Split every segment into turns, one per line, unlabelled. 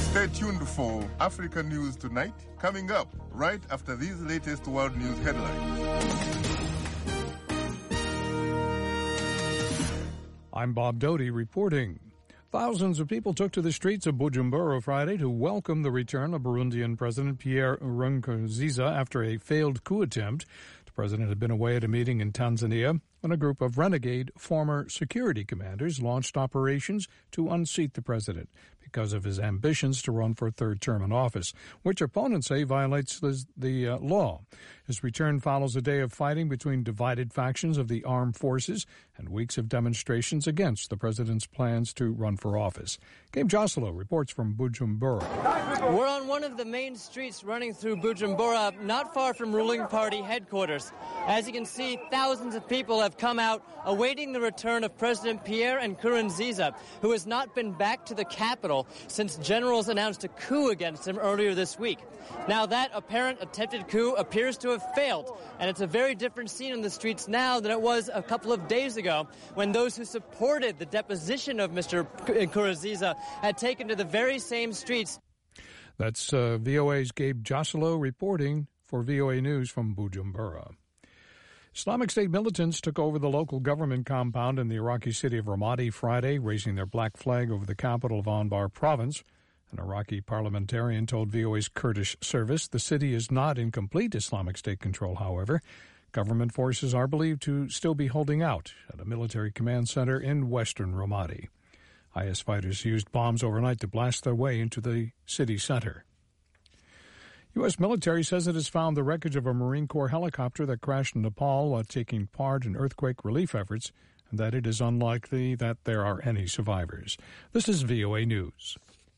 Stay tuned for Africa News Tonight, coming up right after these latest world news headlines.
I'm Bob Doty reporting. Thousands of people took to the streets of Bujumbura Friday to welcome the return of Burundian President Pierre Nkurunziza after a failed coup attempt. The president had been away at a meeting in Tanzania when a group of renegade former security commanders launched operations to unseat the president because of his ambitions to run for a third term in office, which opponents say violates the law. His return follows a day of fighting between divided factions of the armed forces and weeks of demonstrations against the president's plans to run for office. Gabe Joselo reports from Bujumbura.
We're on one of the main streets running through Bujumbura, not far from ruling party headquarters. As you can see, thousands of people have come out awaiting the return of President Pierre Nkurunziza, who has not been back to the capital since generals announced a coup against him earlier this week. Now, that apparent attempted coup appears to have failed, and it's a very different scene in the streets now than it was a couple of days ago when those who supported the deposition of Mr. Nkurunziza had taken to the very same streets.
That's VOA's Gabe Joselo reporting for VOA News from Bujumbura. Islamic State militants took over the local government compound in the Iraqi city of Ramadi Friday, raising their black flag over the capital of Anbar province. An Iraqi parliamentarian told VOA's Kurdish service the city is not in complete Islamic State control, however. Government forces are believed to still be holding out at a military command center in western Ramadi. IS fighters used bombs overnight to blast their way into the city center. U.S. military says it has found the wreckage of a Marine Corps helicopter that crashed in Nepal while taking part in earthquake relief efforts, and that it is unlikely that there are any survivors. This is VOA News.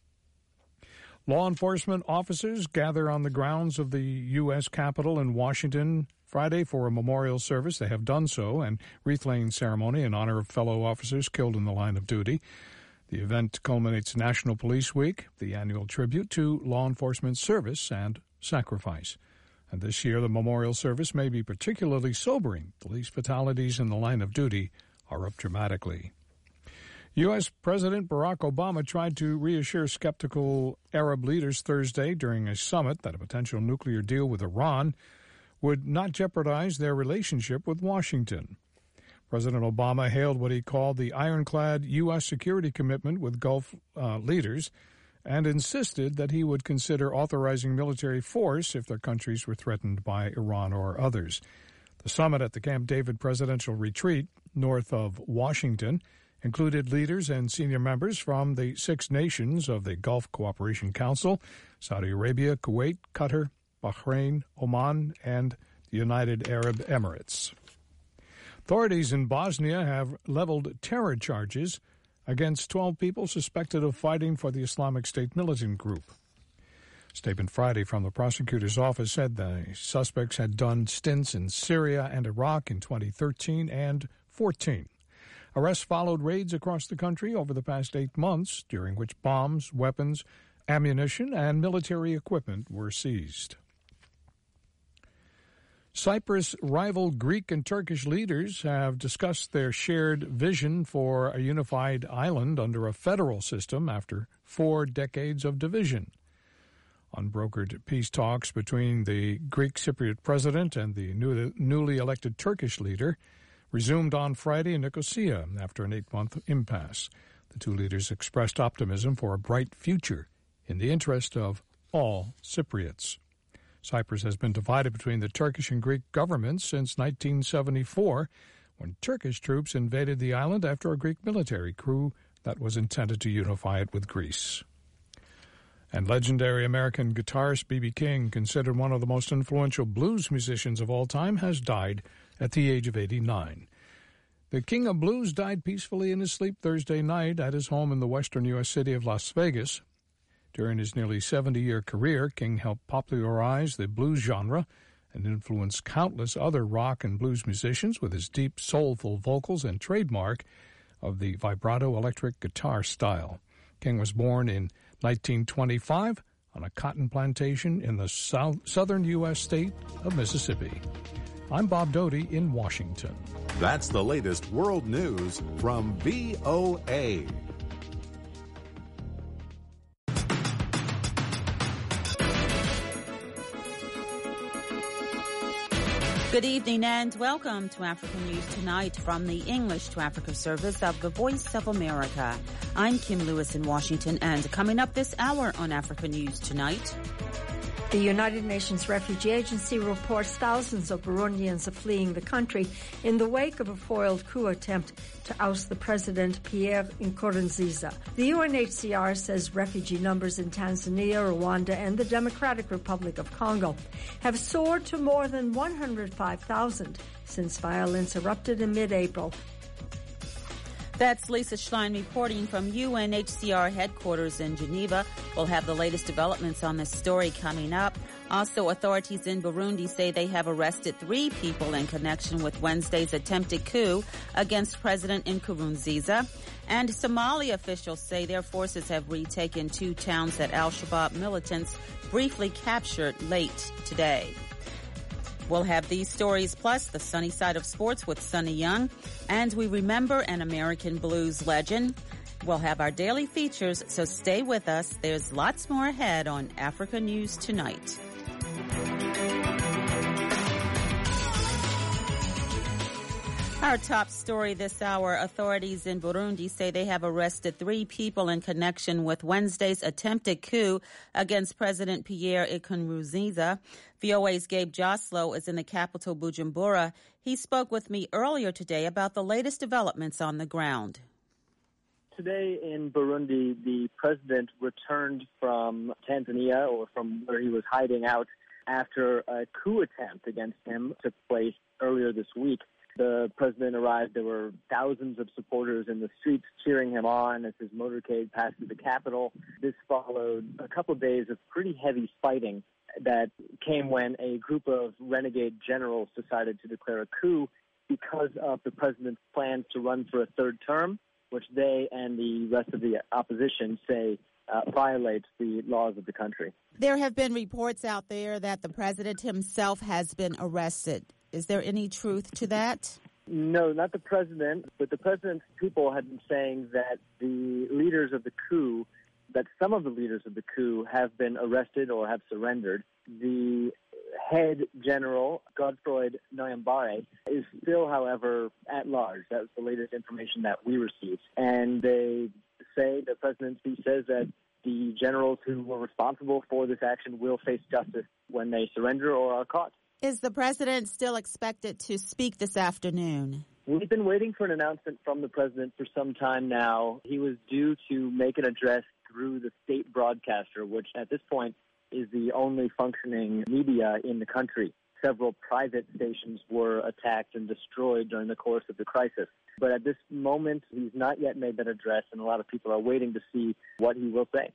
Law enforcement officers gather on the grounds of the U.S. Capitol in Washington Friday for a memorial service. They have done so, and wreath-laying ceremony in honor of fellow officers killed in the line of duty. The event culminates National Police Week, the annual tribute to law enforcement service and sacrifice. And this year, the memorial service may be particularly sobering. Police fatalities in the line of duty are up dramatically. U.S. President Barack Obama tried to reassure skeptical Arab leaders Thursday during a summit that a potential nuclear deal with Iran would not jeopardize their relationship with Washington. President Obama hailed what he called the ironclad U.S. security commitment with Gulf leaders and insisted that he would consider authorizing military force if their countries were threatened by Iran or others. The summit at the Camp David presidential retreat north of Washington included leaders and senior members from the 6 nations of the Gulf Cooperation Council, Saudi Arabia, Kuwait, Qatar, Bahrain, Oman, and the United Arab Emirates. Authorities in Bosnia have leveled terror charges against 12 people suspected of fighting for the Islamic State militant group. A statement Friday from the prosecutor's office said the suspects had done stints in Syria and Iraq in 2013 and 14. Arrests followed raids across the country over the past 8 months, during which bombs, weapons, ammunition, and military equipment were seized. Cyprus rival Greek and Turkish leaders have discussed their shared vision for a unified island under a federal system after 4 decades of division. Unbrokered peace talks between the Greek Cypriot president and the newly elected Turkish leader resumed on Friday in Nicosia after an 8-month impasse. The 2 leaders expressed optimism for a bright future in the interest of all Cypriots. Cyprus has been divided between the Turkish and Greek governments since 1974, when Turkish troops invaded the island after a Greek military coup that was intended to unify it with Greece. And legendary American guitarist B.B. King, considered one of the most influential blues musicians of all time, has died at the age of 89. The King of Blues died peacefully in his sleep Thursday night at his home in the western U.S. city of Las Vegas. During his nearly 70-year career, King helped popularize the blues genre and influenced countless other rock and blues musicians with his deep, soulful vocals and trademark of the vibrato electric guitar style. King was born in 1925 on a cotton plantation in the southern U.S. state of Mississippi. I'm Bob Doty in Washington.
That's the latest world news from VOA.
Good evening and welcome to Africa News Tonight from the English to Africa service of the Voice of America. I'm Kim Lewis in Washington, and coming up this hour on Africa News Tonight.
The United Nations Refugee Agency reports thousands of Burundians are fleeing the country in the wake of a foiled coup attempt to oust the president Pierre Nkurunziza. The UNHCR says refugee numbers in Tanzania, Rwanda, and the Democratic Republic of Congo have soared to more than 105,000 since violence erupted in mid-April.
That's Lisa Schlein reporting from UNHCR headquarters in Geneva. We'll have the latest developments on this story coming up. Also, authorities in Burundi say they have arrested 3 people in connection with Wednesday's attempted coup against President Nkurunziza. And Somali officials say their forces have retaken 2 towns that al-Shabaab militants briefly captured late today. We'll have these stories plus the sunny side of sports with Sonny Young. And we remember an American blues legend. We'll have our daily features, so stay with us. There's lots more ahead on Africa News Tonight. Our top story this hour, authorities in Burundi say they have arrested 3 people in connection with Wednesday's attempted coup against President Pierre Nkurunziza. VOA's Gabe Joslow is in the capital, Bujumbura. He spoke with me earlier today about the latest developments on the ground.
Today in Burundi, the president returned from Tanzania, or from where he was hiding out, after a coup attempt against him took place earlier this week. The president arrived. There were thousands of supporters in the streets cheering him on as his motorcade passed through the capital. This followed a couple of days of pretty heavy fighting that came when a group of renegade generals decided to declare a coup because of the president's plans to run for a 3rd term, which they and the rest of the opposition say violates the laws of the country.
There have been reports out there that the president himself has been arrested. Is there any truth to that?
No, not the president, but the president's people have been saying that the leaders of the coup, that some of the leaders of the coup have been arrested or have surrendered. The head general, Godefroid Niyombare, is still, however, at large. That was the latest information that we received. And they say, the presidency says that the generals who were responsible for this action will face justice when they surrender or are caught.
Is the president still expected to speak this afternoon?
We've been waiting for an announcement from the president for some time now. He was due to make an address through the state broadcaster, which at this point is the only functioning media in the country. Several private stations were attacked and destroyed during the course of the crisis. But at this moment, he's not yet made that address, and a lot of people are waiting to see what he will say.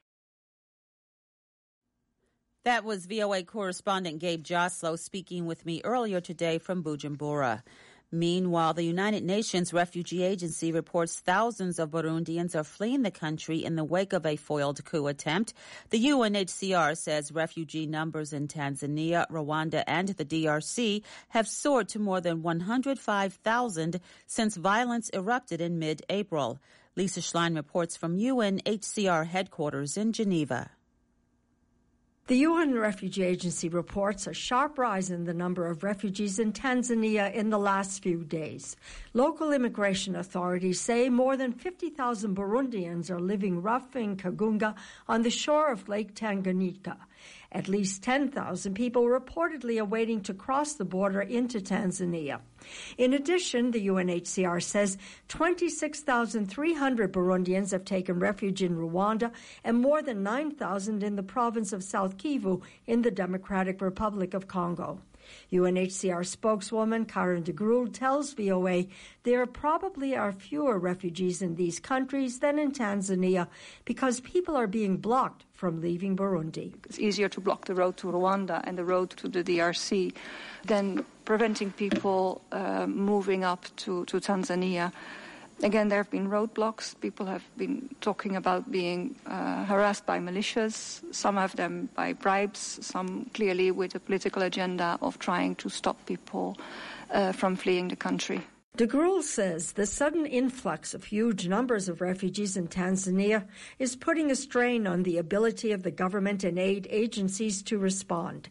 That was VOA correspondent Gabe Joslow speaking with me earlier today from Bujumbura. Meanwhile, the United Nations Refugee Agency reports thousands of Burundians are fleeing the country in the wake of a foiled coup attempt. The UNHCR says refugee numbers in Tanzania, Rwanda, and the DRC have soared to more than 105,000 since violence erupted in mid-April. Lisa Schlein reports from UNHCR headquarters in Geneva.
The UN Refugee Agency reports a sharp rise in the number of refugees in Tanzania in the last few days. Local immigration authorities say more than 50,000 Burundians are living rough in Kagunga on the shore of Lake Tanganyika. At least 10,000 people reportedly are waiting to cross the border into Tanzania. In addition, the UNHCR says 26,300 Burundians have taken refuge in Rwanda and more than 9,000 in the province of South Kivu in the Democratic Republic of Congo. UNHCR spokeswoman Karen de Gruhl tells VOA there probably are fewer refugees in these countries than in Tanzania because people are being blocked from leaving Burundi.
It's easier to block the road to Rwanda and the road to the DRC than preventing people moving up to Tanzania. Again, there have been roadblocks. People have been talking about being harassed by militias, some of them by bribes, some clearly with a political agenda of trying to stop people from fleeing the country.
De Gruhl says the sudden influx of huge numbers of refugees in Tanzania is putting a strain on the ability of the government and aid agencies to respond.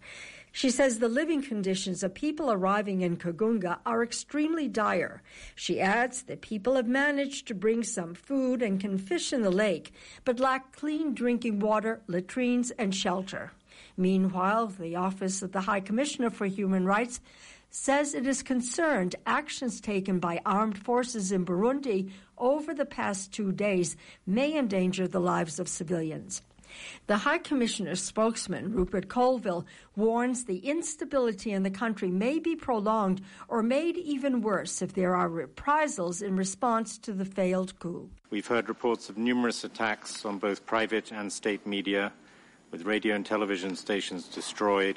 She says the living conditions of people arriving in Kagunga are extremely dire. She adds that people have managed to bring some food and can fish in the lake, but lack clean drinking water, latrines, and shelter. Meanwhile, the Office of the High Commissioner for Human Rights says it is concerned actions taken by armed forces in Burundi over the past 2 days may endanger the lives of civilians. The High Commissioner's spokesman, Rupert Colville, warns the instability in the country may be prolonged or made even worse if there are reprisals in response to the failed coup.
We've heard reports of numerous attacks on both private and state media, with radio and television stations destroyed,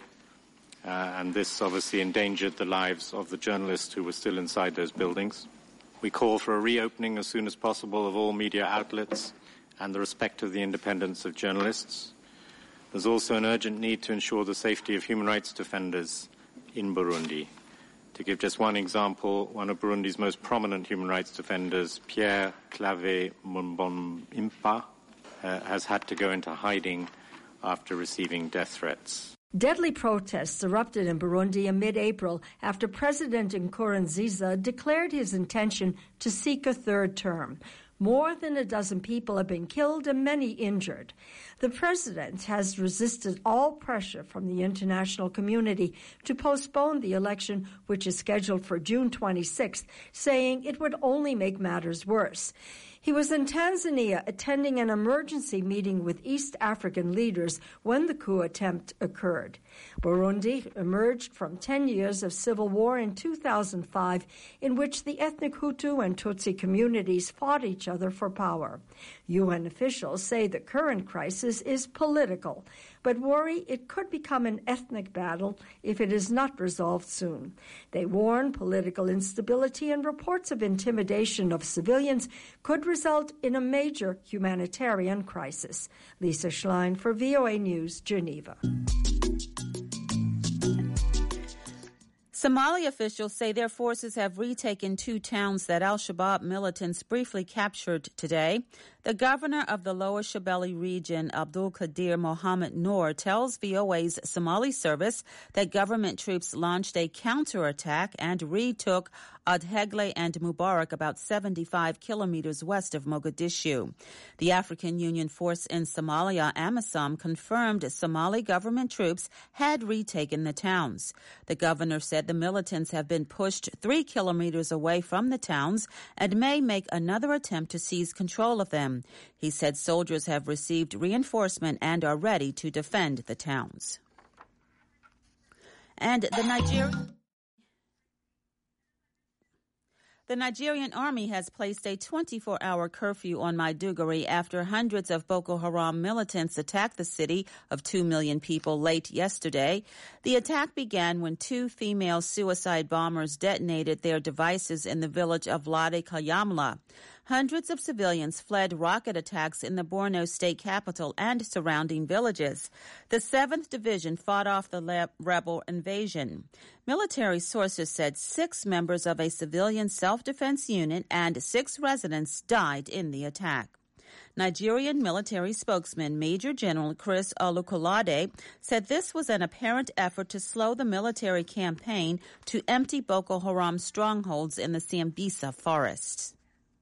and this obviously endangered the lives of the journalists who were still inside those buildings. We call for a reopening as soon as possible of all media outlets and the respect of the independence of journalists. There's also an urgent need to ensure the safety of human rights defenders in Burundi. To give just one example, one of Burundi's most prominent human rights defenders, Pierre Claver Mbonimpa, has had to go into hiding after receiving death threats.
Deadly protests erupted in Burundi in mid-April after President Nkurunziza declared his intention to seek a third term. More than a dozen people have been killed and many injured. The president has resisted all pressure from the international community to postpone the election, which is scheduled for June 26th, saying it would only make matters worse. He was in Tanzania attending an emergency meeting with East African leaders when the coup attempt occurred. Burundi emerged from 10 years of civil war in 2005, in which the ethnic Hutu and Tutsi communities fought each other for power. UN officials say the current crisis is political, but worry it could become an ethnic battle if it is not resolved soon. They warn political instability and reports of intimidation of civilians could result in a major humanitarian crisis. Lisa Schlein for VOA News, Geneva.
Somali officials say their forces have retaken 2 towns that al-Shabaab militants briefly captured today. The governor of the Lower Shabelle region, Abdul Qadir Mohammed Noor, tells VOA's Somali service that government troops launched a counterattack and retook Adhegle and Mubarak, about 75 kilometers west of Mogadishu. The African Union force in Somalia, AMISOM, confirmed Somali government troops had retaken the towns. The governor said the militants have been pushed 3 kilometers away from the towns and may make another attempt to seize control of them. He said soldiers have received reinforcement and are ready to defend the towns. And the Nigerian army has placed a 24-hour curfew on Maiduguri after hundreds of Boko Haram militants attacked the city of 2 million people late yesterday. The attack began when 2 female suicide bombers detonated their devices in the village of Lade Kayamla. Hundreds of civilians fled rocket attacks in the Borno state capital and surrounding villages. The 7th Division fought off the rebel invasion. Military sources said 6 members of a civilian self-defense unit and 6 residents died in the attack. Nigerian military spokesman Major General Chris Olukolade said this was an apparent effort to slow the military campaign to empty Boko Haram strongholds in the Sambisa forests.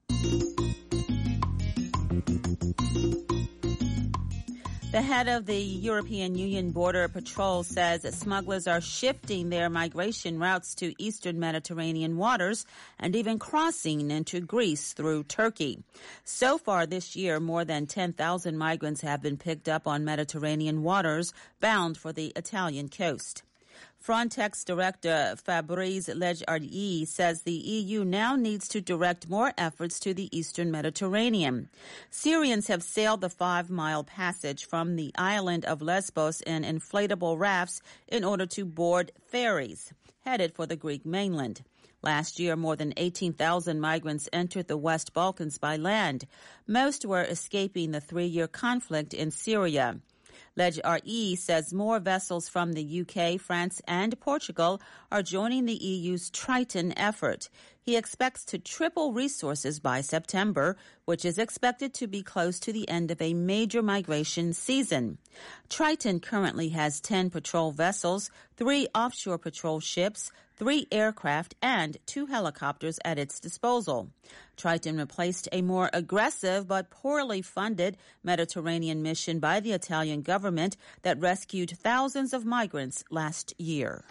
The head of the European Union Border Patrol says that smugglers are shifting their migration routes to eastern Mediterranean waters and even crossing into Greece through Turkey. So far this year, more than 10,000 migrants have been picked up on Mediterranean waters bound for the Italian coast. Frontex Director Fabrice Lejardi says the EU now needs to direct more efforts to the eastern Mediterranean. Syrians have sailed the 5-mile passage from the island of Lesbos in inflatable rafts in order to board ferries headed for the Greek mainland. Last year, more than 18,000 migrants entered the West Balkans by land. Most were escaping the 3-year conflict in Syria. Lejardi says more vessels from the UK, France, and Portugal are joining the EU's Triton effort. He expects to triple resources by September, which is expected to be close to the end of a major migration season. Triton currently has 10 patrol vessels, 3 offshore patrol ships, 3 aircraft, and 2 helicopters at its disposal. Triton replaced a more aggressive but poorly funded Mediterranean mission by the Italian government that rescued thousands of migrants last year.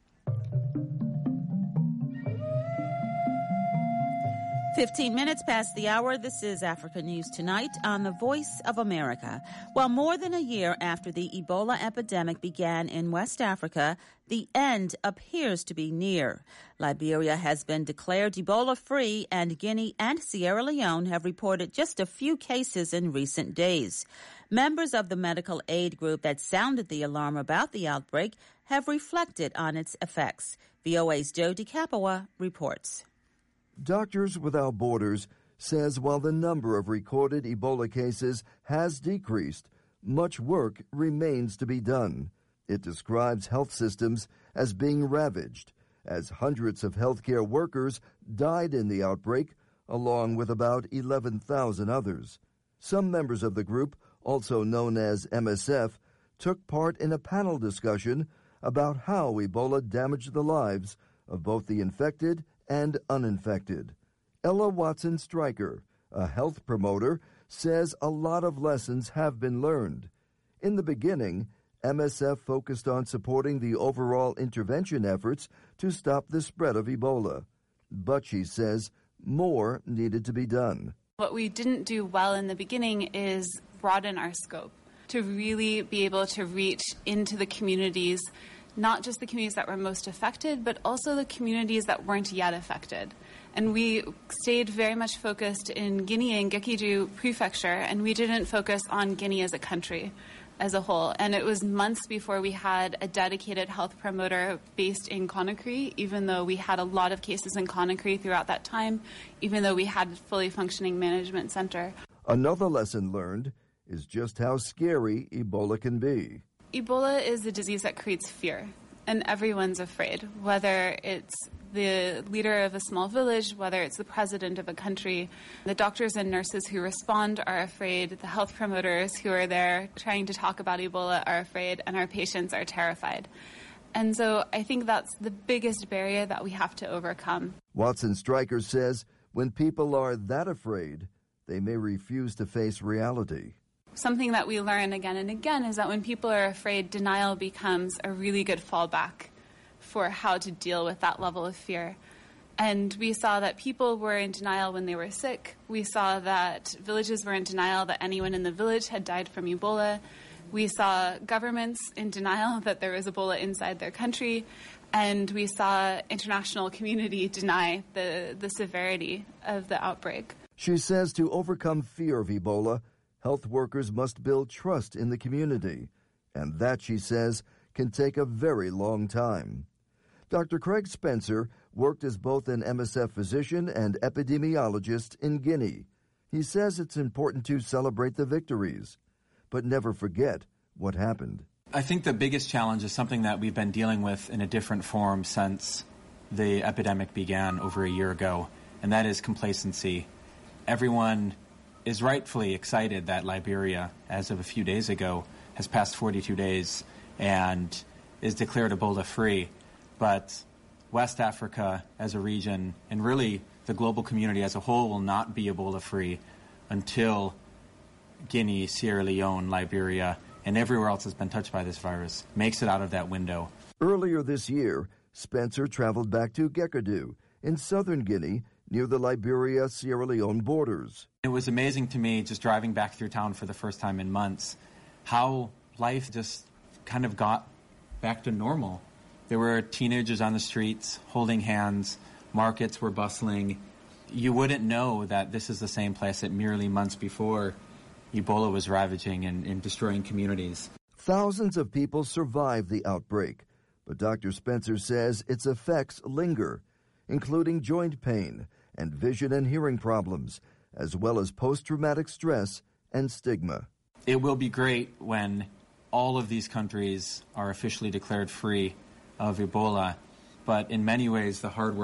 "15 minutes past the hour. This is Africa News Tonight on the Voice of America. Well, more than a year after the Ebola epidemic began in West Africa, the end appears to be near. Liberia has been declared Ebola-free, and Guinea and Sierra Leone have reported just a few cases in recent days. Members of the medical aid group that sounded the alarm about the outbreak have reflected on its effects. VOA's Joe DiCapua reports.
Doctors Without Borders says while the number of recorded Ebola cases has decreased, much work remains to be done. It describes health systems as being ravaged, as hundreds of healthcare workers died in the outbreak, along with about 11,000 others. Some members of the group, also known as MSF, took part in a panel discussion about how Ebola damaged the lives of both the infected and uninfected. Ella Watson-Stryker, a health promoter, says a lot of lessons have been learned. In the beginning, MSF focused on supporting the overall intervention efforts to stop the spread of Ebola. But she says more needed to be done.
What we didn't do well in the beginning is broaden our scope to really be able to reach into the communities, not just the communities that were most affected, but also the communities that weren't yet affected. And we stayed very much focused in Guinea and Gekiju Prefecture, and we didn't focus on Guinea as a country as a whole. And it was months before we had a dedicated health promoter based in Conakry, even though we had a lot of cases in Conakry throughout that time, even though we had a fully functioning management center.
Another lesson learned is just how scary Ebola can be.
Ebola is a disease that creates fear, and everyone's afraid, whether it's the leader of a small village, whether it's the president of a country. The doctors and nurses who respond are afraid, the health promoters who are there trying to talk about Ebola are afraid, and our patients are terrified. And so I think that's the biggest barrier that we have to overcome.
Watson-Stryker says when people are that afraid, they may refuse to face reality.
Something that we learn again and again is that when people are afraid, denial becomes a really good fallback for how to deal with that level of fear. And we saw that people were in denial when they were sick. We saw that villages were in denial that anyone in the village had died from Ebola. We saw governments in denial that there was Ebola inside their country. And we saw international community deny the severity of the outbreak.
She says to overcome fear of Ebola, health workers must build trust in the community, and that, she says, can take a very long time. Dr. Craig Spencer worked as both an MSF physician and epidemiologist in Guinea. He says it's important to celebrate the victories, but never forget what happened.
I think the biggest challenge is something that we've been dealing with in a different form since the epidemic began over a year ago, and that is complacency. Everyone is rightfully excited that Liberia, as of a few days ago, has passed 42 days and is declared Ebola-free. But West Africa as a region, and really the global community as a whole, will not be Ebola-free until Guinea, Sierra Leone, Liberia, and everywhere else that's been touched by this virus makes it out of that window.
Earlier this year, Spencer traveled back to Gekadu in southern Guinea, near the Liberia-Sierra Leone borders.
It was amazing to me, just driving back through town for the first time in months, how life just kind of got back to normal. There were teenagers on the streets holding hands, markets were bustling. You wouldn't know that this is the same place that merely months before Ebola was ravaging and destroying communities.
Thousands of people survived the outbreak, but Dr. Spencer says its effects linger, including joint pain and vision and hearing problems, as well as post-traumatic stress and stigma.
It will be great when all of these countries are officially declared free of Ebola, but in many ways the hard work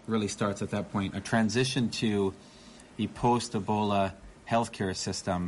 really starts at that point. A transition to the post-Ebola healthcare system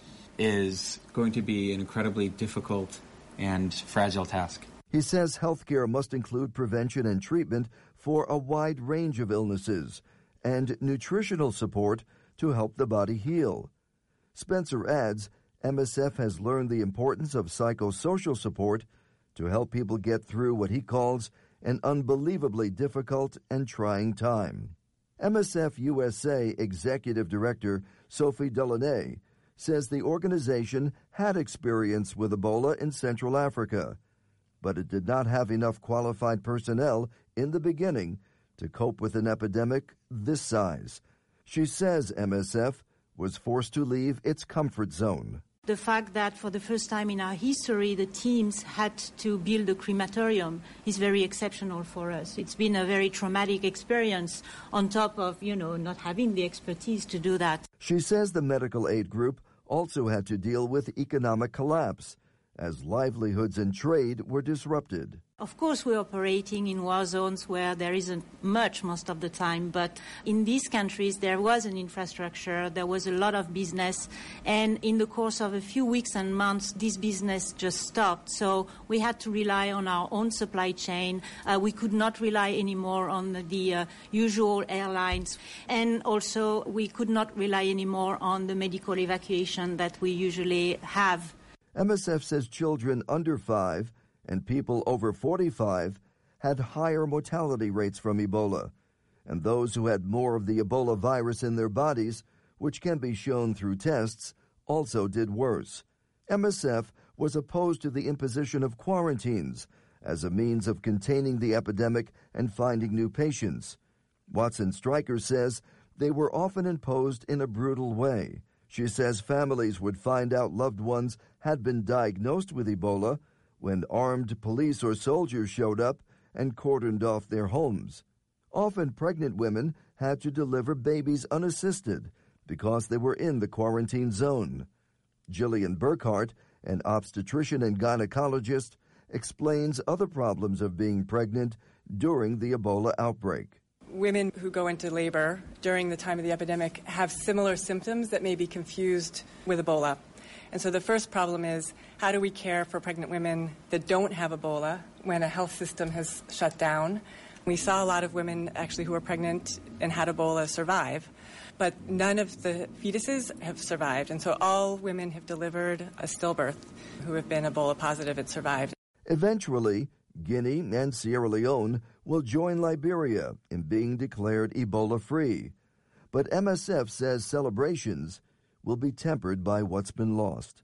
is going to be an incredibly difficult and fragile task.
He says healthcare must include prevention and treatment for a wide range of illnesses and nutritional support to help the body heal. Spencer adds MSF has learned the importance of psychosocial support to help people get through what he calls an unbelievably difficult and trying time. MSF USA Executive Director Sophie Delaunay says the organization had experience with Ebola in Central Africa, but it did not have enough qualified personnel in the beginning to cope with an epidemic this size. She says MSF was forced to leave its comfort zone.
The fact that for the first time in our history the teams had to build a crematorium is very exceptional for us. It's been a very traumatic experience on top of, not having the expertise to do that.
She says the medical aid group also had to deal with economic collapse as livelihoods and trade were disrupted.
Of course, we're operating in war zones where there isn't much most of the time, but in these countries there was an infrastructure, there was a lot of business, and in the course of a few weeks and months, this business just stopped. So we had to rely on our own supply chain. We could not rely anymore on the usual airlines, and also we could not rely anymore on the medical evacuation that we usually have.
MSF says children under 5 and people over 45 had higher mortality rates from Ebola, and those who had more of the Ebola virus in their bodies, which can be shown through tests, also did worse. MSF was opposed to the imposition of quarantines as a means of containing the epidemic and finding new patients. Watson Stryker says they were often imposed in a brutal way. She says families would find out loved ones had been diagnosed with Ebola when armed police or soldiers showed up and cordoned off their homes. Often pregnant women had to deliver babies unassisted because they were in the quarantine zone. Jillian Burkhart, an obstetrician and gynecologist, explains other problems of being pregnant during the Ebola outbreak.
Women who go into labor during the time of the epidemic have similar symptoms that may be confused with Ebola. And so the first problem is, how do we care for pregnant women that don't have Ebola when a health system has shut down? We saw a lot of women actually who were pregnant and had Ebola survive, but none of the fetuses have survived. And so all women have delivered a stillbirth who have been Ebola positive and survived.
Eventually, Guinea and Sierra Leone will join Liberia in being declared Ebola-free. But MSF says celebrations will be tempered by what's been lost.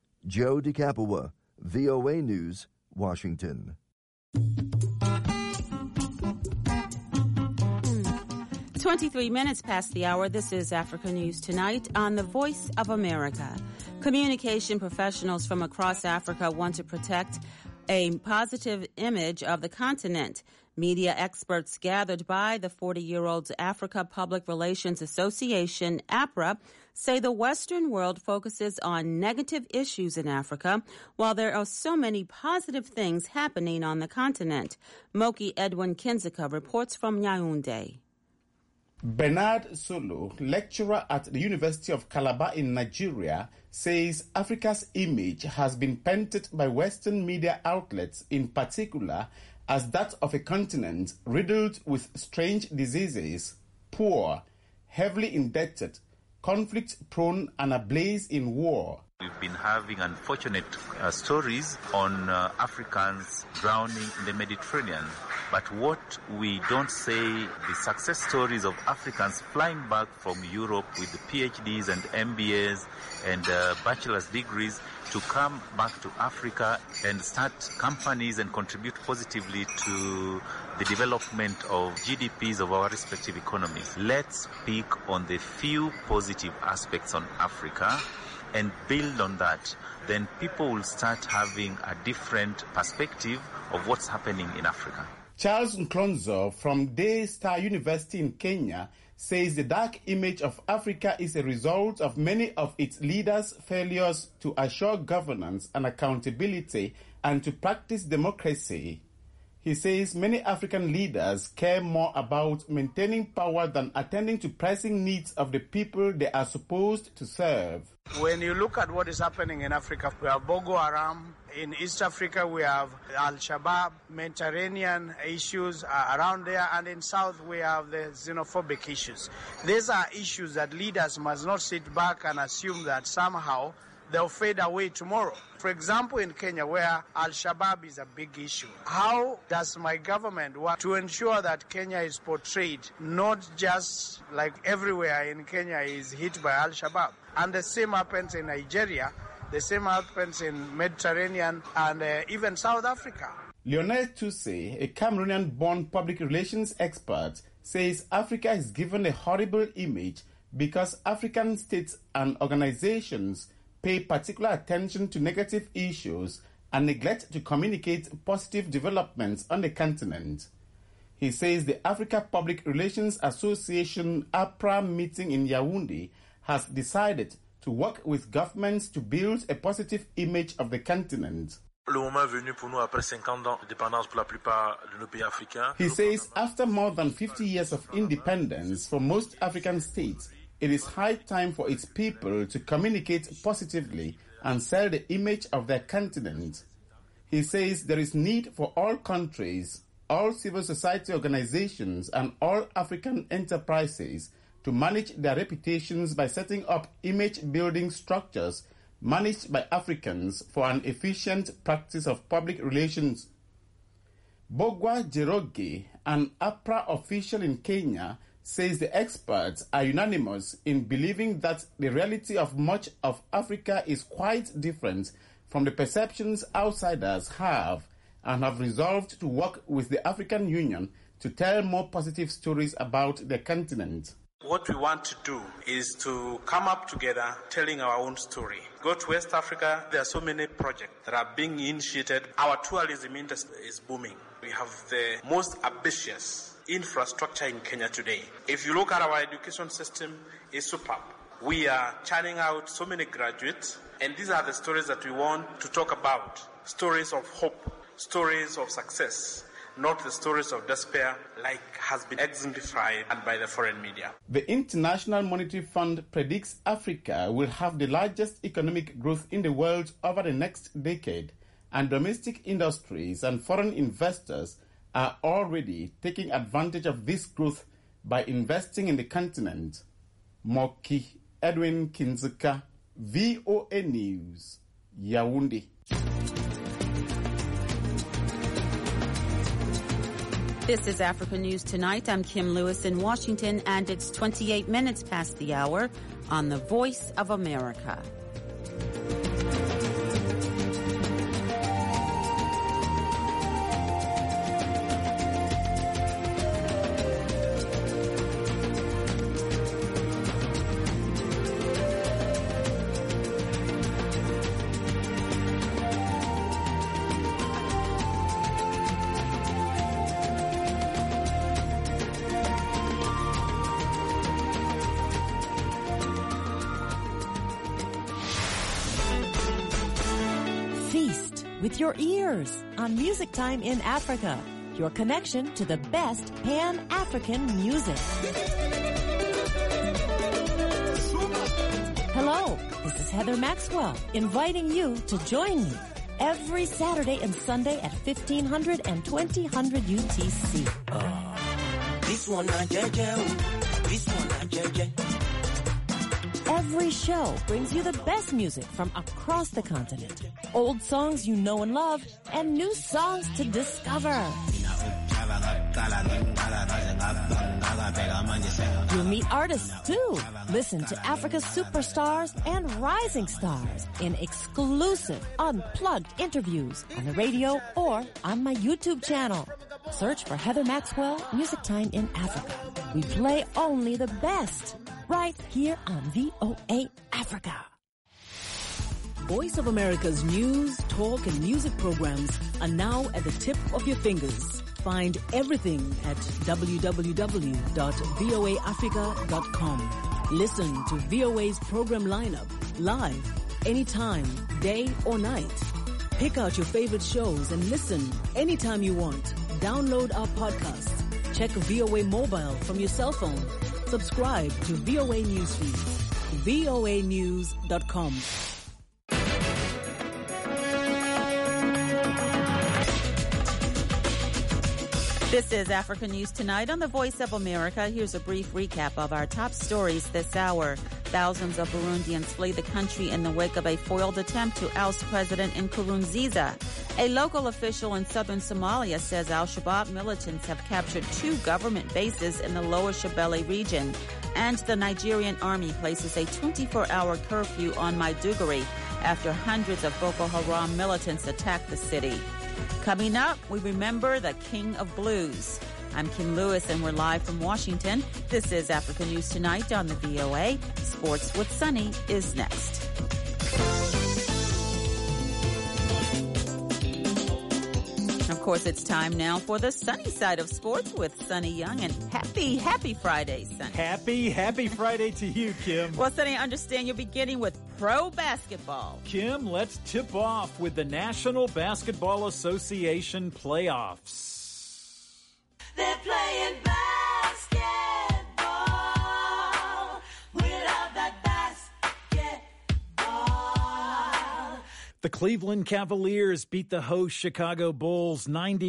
Joe DeCapua, VOA News, Washington.
23 minutes past the hour. This is Africa News Tonight on the Voice of America. Communication professionals from across Africa want to protect a positive image of the continent. Media experts gathered by the 40-year-old Africa Public Relations Association, APRA, say the Western world focuses on negative issues in Africa, while there are so many positive things happening on the continent. Moki Edwin Kinzeka reports from Yaoundé.
Bernard Sulu, lecturer at the University of Calabar in Nigeria, says Africa's image has been painted by Western media outlets, in particular, as that of a continent riddled with strange diseases, poor, heavily indebted, conflict-prone, and ablaze in war.
We've been having unfortunate stories on Africans drowning in the Mediterranean. But what we don't say, the success stories of Africans flying back from Europe with the PhDs and MBAs and bachelor's degrees to come back to Africa and start companies and contribute positively to the development of GDPs of our respective economies. Let's speak on the few positive aspects on Africa and build on that. Then people will start having a different perspective of what's happening in Africa.
Charles Nklonzo from Daystar University in Kenya says the dark image of Africa is a result of many of its leaders' failures to assure governance and accountability and to practice democracy. He says many African leaders care more about maintaining power than attending to pressing needs of the people they are supposed to serve.
When you look at what is happening in Africa, we have Boko Haram. In East Africa, we have Al-Shabaab, Mediterranean issues around there. And in South, we have the xenophobic issues. These are issues that leaders must not sit back and assume that somehow they'll fade away tomorrow. For example, in Kenya, where Al-Shabaab is a big issue, how does my government work to ensure that Kenya is portrayed not just like everywhere in Kenya is hit by Al-Shabaab? And the same happens in Nigeria, the same happens in Mediterranean and even South Africa.
Lionel Toussey, a Cameroonian-born public relations expert, says Africa is given a horrible image because African states and organizations pay particular attention to negative issues and neglect to communicate positive developments on the continent. He says the Africa Public Relations Association APRA meeting in Yaoundé has decided to work with governments to build a positive image of the continent. He says after more than 50 years of independence for most African states, it is high time for its people to communicate positively and sell the image of their continent. He says there is need for all countries, all civil society organizations, and all African enterprises to manage their reputations by setting up image-building structures managed by Africans for an efficient practice of public relations. Bogwa Jeroge, an APRA official in Kenya, says the experts are unanimous in believing that the reality of much of Africa is quite different from the perceptions outsiders have, and have resolved to work with the African Union to tell more positive stories about the continent.
What we want to do is to come up together telling our own story. Go to West Africa, there are so many projects that are being initiated. Our tourism industry is booming. We have the most ambitious infrastructure in Kenya today. If you look at our education system, it's superb. We are churning out so many graduates, and these are the stories that we want to talk about. Stories of hope, stories of success, not the stories of despair like has been exemplified by the foreign media.
The International Monetary Fund predicts Africa will have the largest economic growth in the world over the next decade, and domestic industries and foreign investors are already taking advantage of this growth by investing in the continent. Moki Edwin Kinzuka, VOA News, Yaoundé.
This is Africa News Tonight. I'm Kim Lewis in Washington, and it's 28 minutes past the hour on the Voice of America.
With your ears on Music Time in Africa, your connection to the best Pan-African music. Hello, this is Heather Maxwell, inviting you to join me every Saturday and Sunday at 1500 and 2000 UTC.
This one not JJ. This one not JJ.
Every show brings you the best music from across the continent. Old songs you know and love, and new songs to discover. You'll meet artists too. Listen to Africa's superstars and rising stars in exclusive, unplugged interviews on the radio or on my YouTube channel. Search for Heather Maxwell, Music Time in Africa. We play only the best right here on VOA Africa.
Voice of America's news, talk, and music programs are now at the tip of your fingers. Find everything at www.voaafrica.com. Listen to VOA's program lineup live, anytime, day or night. Pick out your favorite shows and listen anytime you want. Download our podcasts. Check VOA Mobile from your cell phone. Subscribe to VOA Newsfeed. voanews.com.
This is Africa News Tonight on the Voice of America. Here's a brief recap of our top stories this hour. Thousands of Burundians flee the country in the wake of a foiled attempt to oust President Nkurunziza. A local official in southern Somalia says al-Shabaab militants have captured 2 government bases in the Lower Shabelle region. And the Nigerian army places a 24-hour curfew on Maiduguri after hundreds of Boko Haram militants attacked the city. Coming up, we remember the King of Blues. I'm Kim Lewis, and we're live from Washington. This is Africa News Tonight on the VOA. Sports with Sunny is next. Of course, it's time now for the sunny side of sports with Sunny Young. And happy Friday, Sunny.
Happy Friday to you, Kim.
Well, Sunny, I understand you're beginning with pro basketball.
Kim, let's tip off with the National Basketball Association playoffs.
They're playing basketball without that basketball.
The Cleveland Cavaliers beat the host Chicago Bulls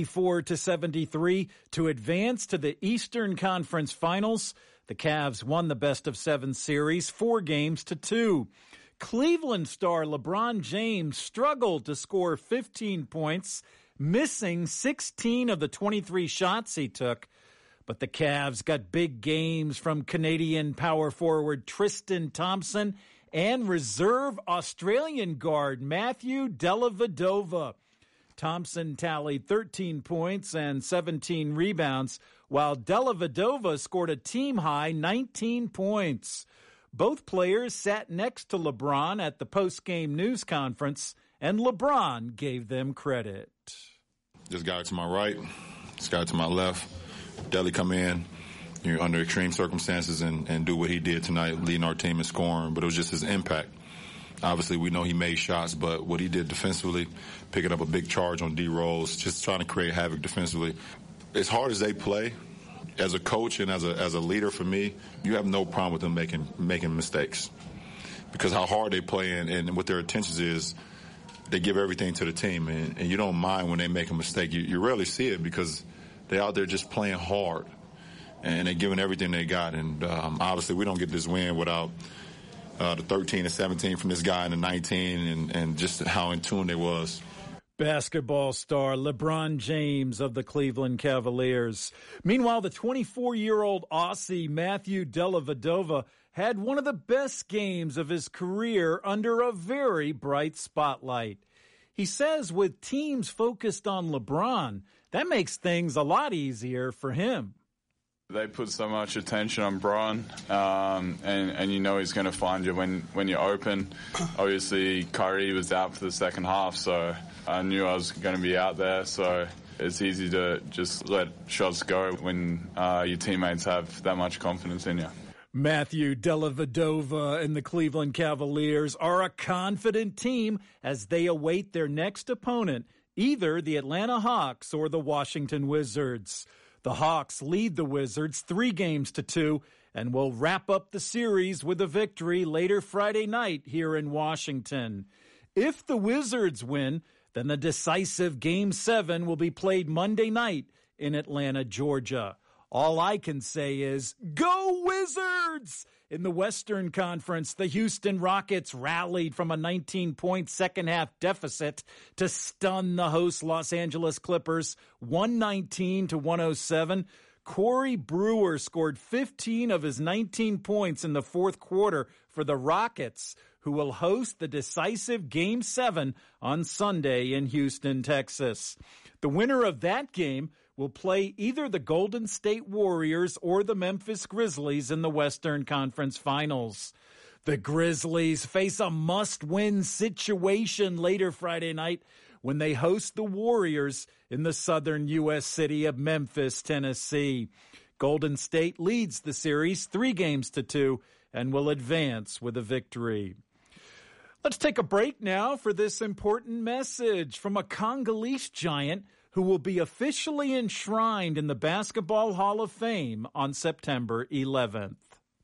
94-73 to advance to the Eastern Conference Finals. The Cavs won the best-of-7 series 4-2. Cleveland star LeBron James struggled to score 15 points, missing 16 of the 23 shots he took. But the Cavs got big games from Canadian power forward Tristan Thompson and reserve Australian guard Matthew Dellavedova. Thompson tallied 13 points and 17 rebounds, while Dellavedova scored a team-high 19 points. Both players sat next to LeBron at the post-game news conference, and LeBron gave them credit.
This guy to my right, this guy to my left, Delly come in, under extreme circumstances and do what he did tonight, leading our team in scoring, but it was just his impact. Obviously, we know he made shots, but what he did defensively, picking up a big charge on D-Rose, just trying to create havoc defensively. As hard as they play, as a coach and as a leader for me, you have no problem with them making mistakes. Because how hard they play and what their intentions is, they give everything to the team. And you don't mind when they make a mistake. You rarely see it because they're out there just playing hard. And they're giving everything they got. And obviously we don't get this win without the 13 and 17 from this guy and the 19 and just how in tune they was.
Basketball star LeBron James of the Cleveland Cavaliers. Meanwhile, the 24-year-old Aussie Matthew Dellavedova had one of the best games of his career under a very bright spotlight. He says with teams focused on LeBron, that makes things a lot easier for him.
They put so much attention on Bron, and you know he's going to find you when you're open. Obviously, Kyrie was out for the second half, so I knew I was going to be out there. So it's easy to just let shots go when your teammates have that much confidence in you.
Matthew Dellavedova and the Cleveland Cavaliers are a confident team as they await their next opponent, either the Atlanta Hawks or the Washington Wizards. The Hawks lead the Wizards 3-2 and will wrap up the series with a victory later Friday night here in Washington. If the Wizards win, then the decisive Game 7 will be played Monday night in Atlanta, Georgia. All I can say is, go Wizards! In the Western Conference, the Houston Rockets rallied from a 19-point second-half deficit to stun the host Los Angeles Clippers 119-107. Corey Brewer scored 15 of his 19 points in the fourth quarter for the Rockets, who will host the decisive Game 7 on Sunday in Houston, Texas. The winner of that game will play either the Golden State Warriors or the Memphis Grizzlies in the Western Conference Finals. The Grizzlies face a must-win situation later Friday night when they host the Warriors in the southern U.S. city of Memphis, Tennessee. Golden State leads the series 3-2 and will advance with a victory. Let's take a break now for this important message from a Congolese giant who will be officially enshrined in the Basketball Hall of Fame on September 11th.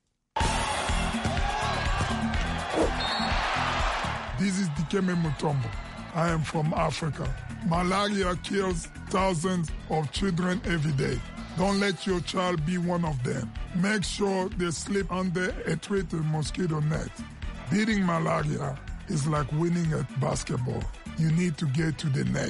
This is Dikeme Mutombo. I am from Africa. Malaria kills thousands of children every day. Don't let your child be one of them. Make sure they sleep under a treated mosquito net. Beating malaria is like winning at basketball. You need to get to the net.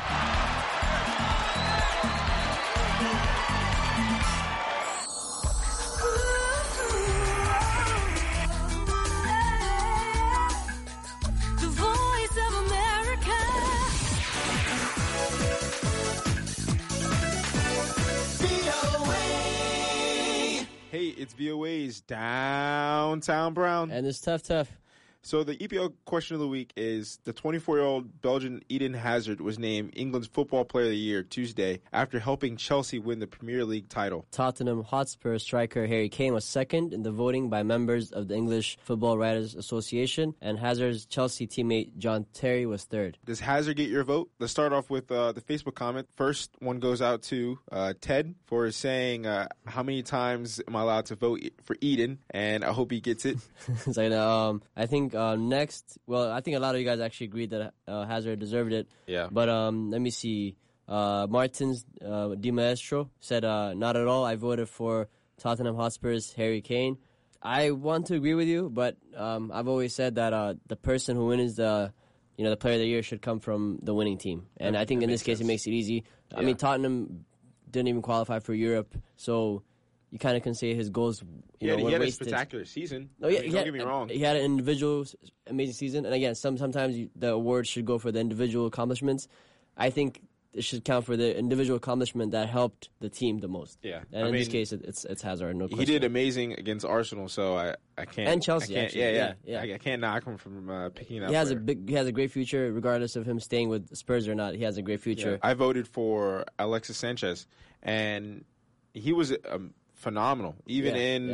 Hey, it's VOA's Downtown Brown.
And it's Tough.
So the EPL question of the week is the 24-year-old Belgian Eden Hazard was named England's Football Player of the Year Tuesday after helping Chelsea win the Premier League title.
Tottenham Hotspur striker Harry Kane was second in the voting by members of the English Football Writers Association, and Hazard's Chelsea teammate John Terry was third.
Does Hazard get your vote? Let's start off with the Facebook comment. First one goes out to Ted for saying, how many times am I allowed to vote for Eden? And I hope he gets it.
So, I think next, well, I think a lot of you guys actually agreed that Hazard deserved it.
Yeah.
But let me see. Martins Di Maestro said, not at all. I voted for Tottenham Hotspur's Harry Kane. I want to agree with you, but I've always said that the person who wins the Player of the Year should come from the winning team. And I think in this case it makes it easy. Yeah. I mean, Tottenham didn't even qualify for Europe, so you kind of can say his goals
he had
wasted.
A spectacular season.
Oh, yeah,
don't get me wrong.
He had an individual amazing season. And again, sometimes the awards should go for the individual accomplishments. I think it should count for the individual accomplishment that helped the team the most.
Yeah.
And in this case, it's Hazard, no question.
He did amazing against Arsenal, so I can't.
And Chelsea, actually. Yeah.
I can't knock him from picking that.
He has a great future, regardless of him staying with Spurs or not. He has a great future.
Yeah. I voted for Alexis Sanchez, and he was phenomenal, even in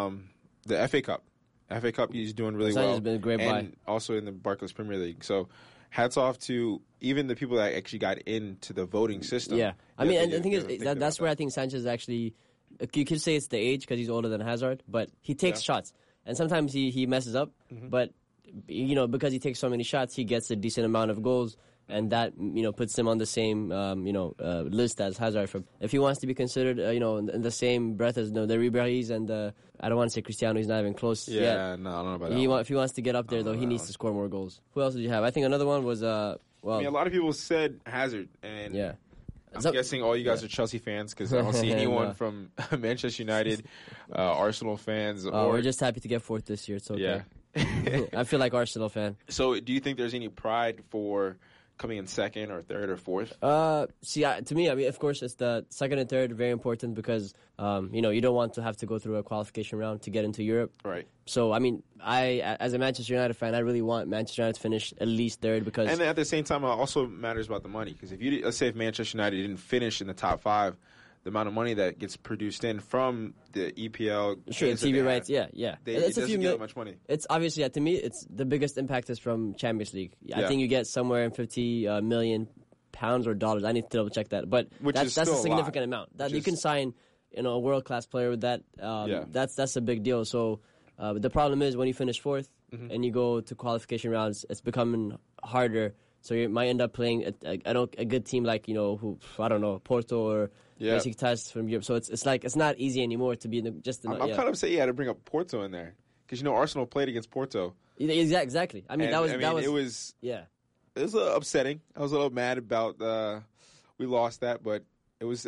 the FA Cup. FA Cup, he's doing really well.
He's been a great buy.
Also in the Barclays Premier League. So, hats off to even the people that actually got into the voting system.
Yeah, I mean, and the thing is, that's where I think Sanchez actually. You could say it's the age because he's older than Hazard, but he takes shots, and sometimes he messes up. Mm-hmm. But because he takes so many shots, he gets a decent amount of goals. And that, puts him on the same, list as Hazard. If he wants to be considered, in the same breath as the Ribéry's and I don't want to say Cristiano, he's not even close yet.
Yeah, no, I don't know about that.
If he wants to get up there, though, he needs to score more goals. Who else did you have? I think another one was,
a lot of people said Hazard, and I'm guessing all you guys are Chelsea fans because I don't see anyone from Manchester United, Arsenal fans.
We're just happy to get fourth this year. It's okay. Yeah. I feel like Arsenal fan.
So do you think there's any pride for coming in second or third or fourth?
To me, I mean, of course, it's the second and third very important because, you don't want to have to go through a qualification round to get into Europe.
Right.
So, I mean, as a Manchester United fan, I really want Manchester United to finish at least third because...
And at the same time, it also matters about the money because let's say if Manchester United didn't finish in the top five, the amount of money that gets produced in from the EPL...
Sure, TV rights, yeah.
It doesn't get much money.
It's obviously, to me, it's the biggest impact is from Champions League. I think you get somewhere in 50 million pounds or dollars. I need to double check that. But that's a significant amount. You can sign a world-class player with that. That's a big deal. So the problem is when you finish fourth and you go to qualification rounds, it's becoming harder. So you might end up playing a good team like, Porto or Besiktas from Europe. So it's not easy anymore to be in
I'm kind of upset you had to bring up Porto in there because Arsenal played against Porto.
Exactly. I mean, it
was a little upsetting. I was a little mad about we lost that, but it was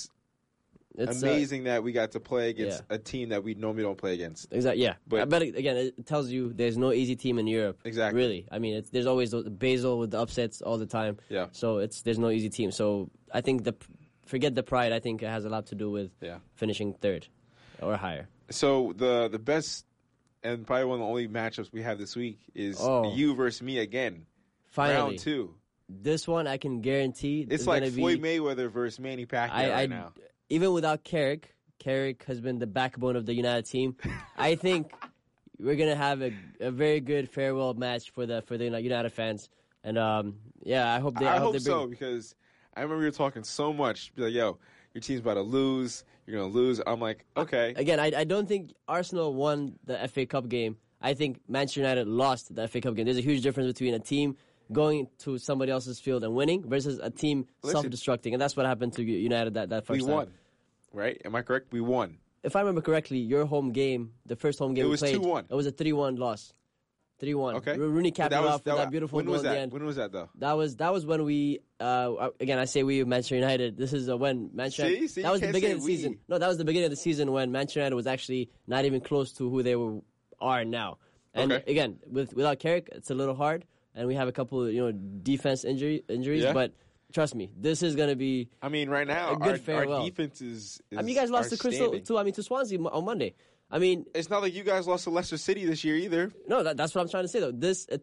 amazing that we got to play against a team that we normally don't play against.
Exactly. Yeah, but again, it tells you there's no easy team in Europe.
Exactly.
Really, I mean, there's always Basel with the upsets all the time.
Yeah.
So there's no easy team. So I think forget the pride. I think it has a lot to do with finishing third or higher.
So the best and probably one of the only matchups we have this week is you versus me again.
Finally.
Round 2.
This one I can guarantee.
It's like Floyd Mayweather versus Manny Pacquiao right now.
Even without Carrick has been the backbone of the United team. I think we're gonna have a very good farewell match for the United fans, and I hope they.
I hope so because I remember you were talking so much. Be like, yo, your team's about to lose. You're going to lose. I'm like, okay.
Again, I don't think Arsenal won the FA Cup game. I think Manchester United lost the FA Cup game. There's a huge difference between a team going to somebody else's field and winning versus a team self-destructing. And that's what happened to United that first time.
We won, right? Am I correct? We won.
If I remember correctly, your home game, the first home game we played,
2-1.
It was a 3-1 loss. 3-1.
Okay.
Rooney capped it off with that beautiful goal at the end.
When was that, though?
That was when we, again, I say we, Manchester United. This is when Manchester United. That was the beginning of the season. No, that was the beginning of the season when Manchester United was actually not even close to who they are now. And again, without Carrick, it's a little hard. And we have a couple of, defense injuries. Yeah. But trust me, this is going to be
right now,
a good farewell.
Our defense is
you guys lost to Swansea on Monday.
It's not like you guys lost to Leicester City this year either.
No, that's what I'm trying to say though.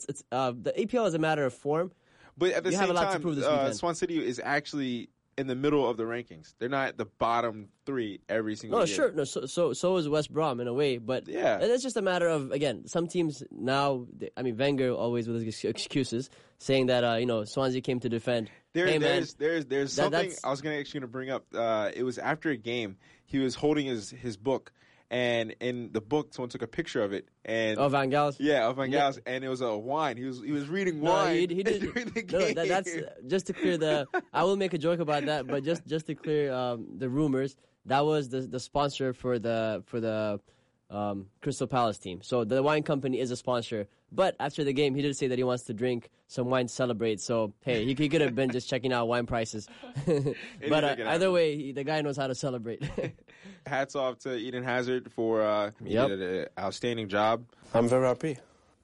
The APL is a matter of form.
But at the same
have a lot
time,
to prove this weekend.
Swansea City is actually in the middle of the rankings. They're not the bottom 3 every single year.
Sure. No, so is West Brom in a way, but it's just a matter of, again, some teams now. Wenger always with his excuses, saying that Swansea came to defend.
There's something I was going to bring up. It was after a game. He was holding his book. And in the book, someone took a picture of it. And
Van Gaal?
Yeah, of Van Gaal. And it was a wine. He was reading wine.
He did. That's just to clear I will make a joke about that, but just to clear the rumors, that was the sponsor for the Crystal Palace team. So the wine company is a sponsor. But after the game, he did say that he wants to drink some wine to celebrate. So, hey, he could have been just checking out wine prices. But either way, the guy knows how to celebrate.
Hats off to Eden Hazard for he did an outstanding job.
I'm very happy.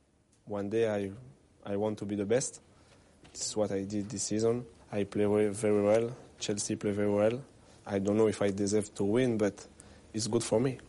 One day I want to be the best. This is what I did this season. I play very well. Chelsea play very well. I don't know if I deserve to win, but it's good for me.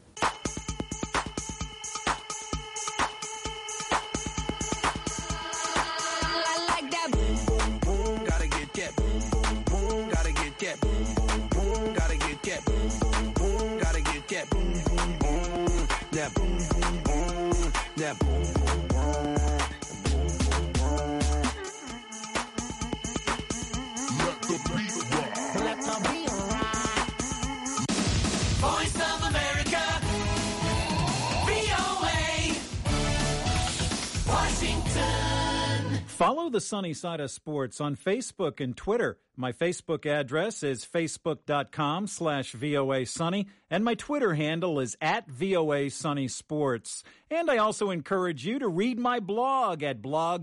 Follow the Sunny Side of Sports on Facebook and Twitter. My Facebook address is facebook.com/VOA Sunny, and my Twitter handle is @VOA Sunny Sports. And I also encourage you to read my blog at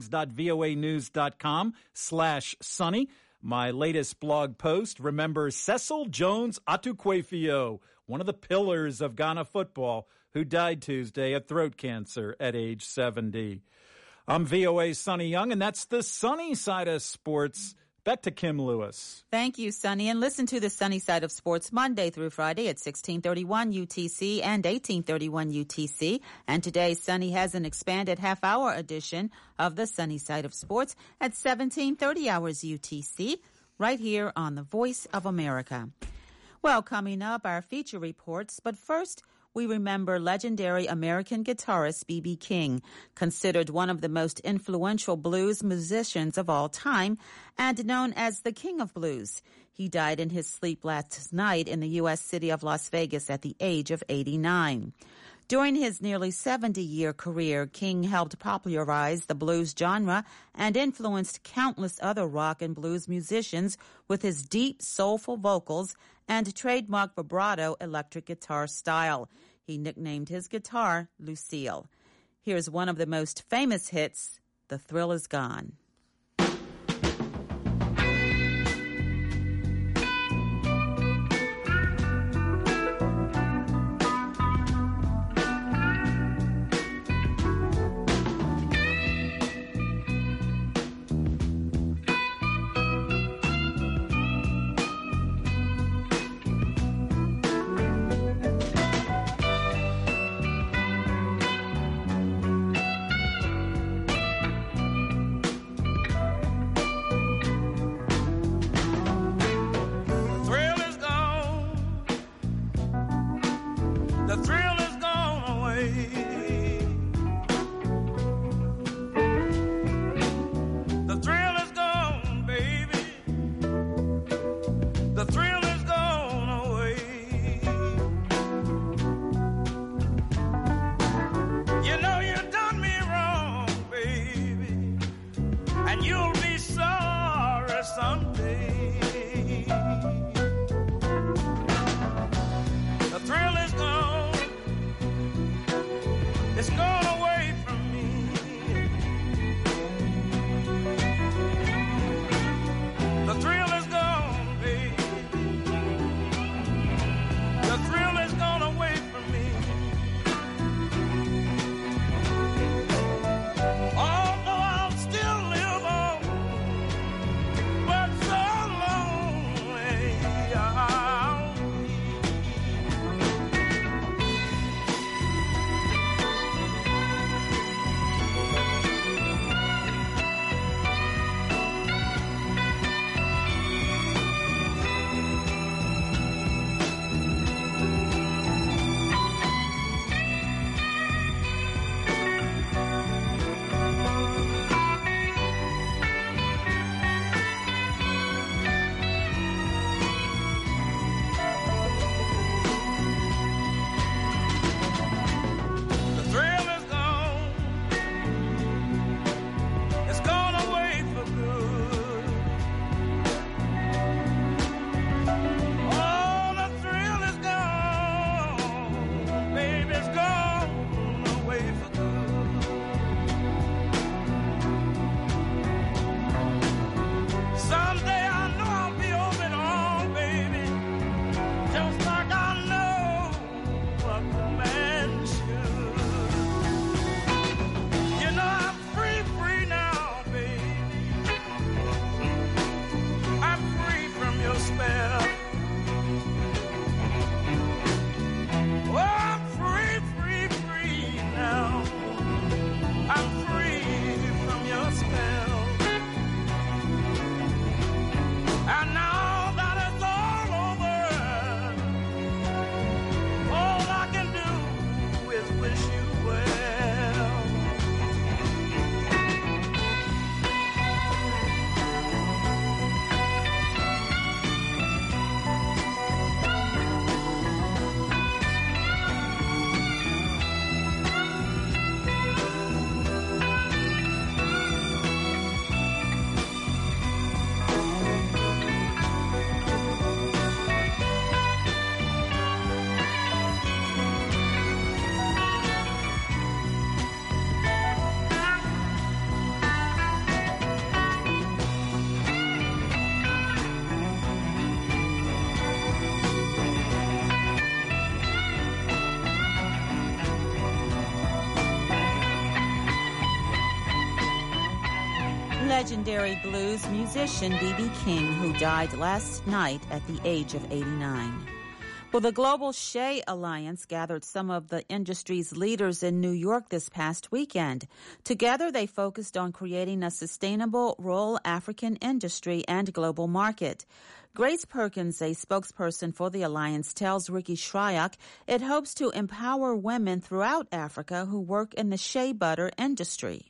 blogs.voanews.com/Sunny. My latest blog post remembers Cecil Jones Atuquefio, one of the pillars of Ghana football, who died Tuesday of throat cancer at age 70. I'm VOA's Sonny Young, and that's the Sunny Side of Sports. Back to Kim Lewis.
Thank you, Sonny. And listen to the Sunny Side of Sports Monday through Friday at 1631 UTC and 1831 UTC. And today, Sonny has an expanded half-hour edition of the Sunny Side of Sports at 1730 hours UTC, right here on the Voice of America. Well, coming up, our feature reports. But first, we remember legendary American guitarist B.B. King, considered one of the most influential blues musicians of all time and known as the King of Blues. He died in his sleep last night in the U.S. city of Las Vegas at the age of 89. During his nearly 70-year career, King helped popularize the blues genre and influenced countless other rock and blues musicians with his deep, soulful vocals and trademark vibrato electric guitar style. He nicknamed his guitar Lucille. Here's one of the most famous hits, The Thrill Is Gone.
someday. The thrill is gone. It's gone away from me. The thrill is gone, baby. The thrill is gone away from me. Although I'll still live on, but so lonely I'll be. The thrill is gone. It's gone away for good. Oh, the thrill is gone. Baby, it's gone away for good. Someday I know I'll be over it all, baby. Just like I know what the man should. You know I'm free now, baby. I'm free from your spell. Oh, I'm free now. I'm free from your spell. And now that it's all over, all I can do is wish you well.
Legendary blues musician B.B. King, who died last night at the age of 89. Well, the Global Shea Alliance gathered some of the industry's leaders in New York this past weekend. Together, they focused on creating a sustainable rural African industry and global market. Grace Perkins, a spokesperson for the alliance, tells Ricky Shryock it hopes to empower women throughout Africa who work in the shea butter industry.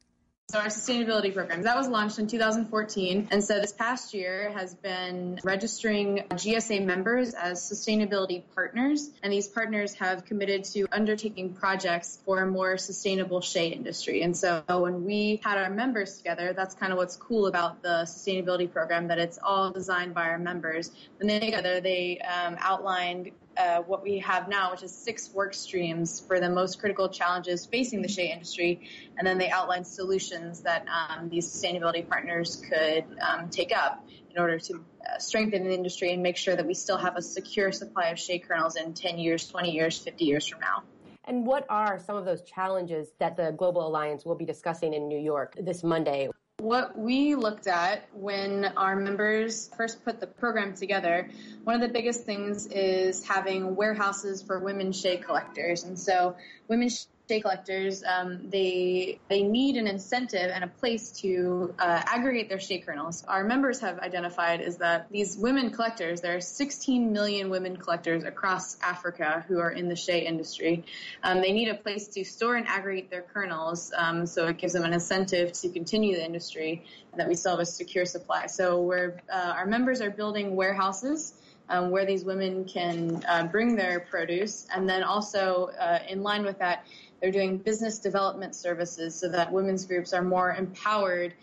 So our sustainability program, that was launched in 2014. And so this past year has been registering GSA members as sustainability partners. And these partners have committed to undertaking projects for a more sustainable shea industry. And so when we had our members together, that's kind of what's cool about the sustainability program, that it's all designed by our members. When they together, they outlined what we have now, which is 6 work streams for the most critical challenges facing the shea industry. And then they outlined solutions that these sustainability partners could take up in order to strengthen the industry and make sure that we still have a secure supply of shea kernels in 10 years, 20 years, 50 years from now.
And what are some of those challenges that the Global Alliance will be discussing in New York this Monday?
What we looked at when our members first put the program together, one of the biggest things is having warehouses for women shea collectors. And so women shea collectors, they need an incentive and a place to aggregate their shea kernels. Our members have identified is that these women collectors, there are 16 million women collectors across Africa who are in the shea industry. They need a place to store and aggregate their kernels, so it gives them an incentive to continue the industry, and that we still have a secure supply. So our members are building warehouses where these women can bring their produce, and then also in line with that, they're doing business development services so that women's groups are more empowered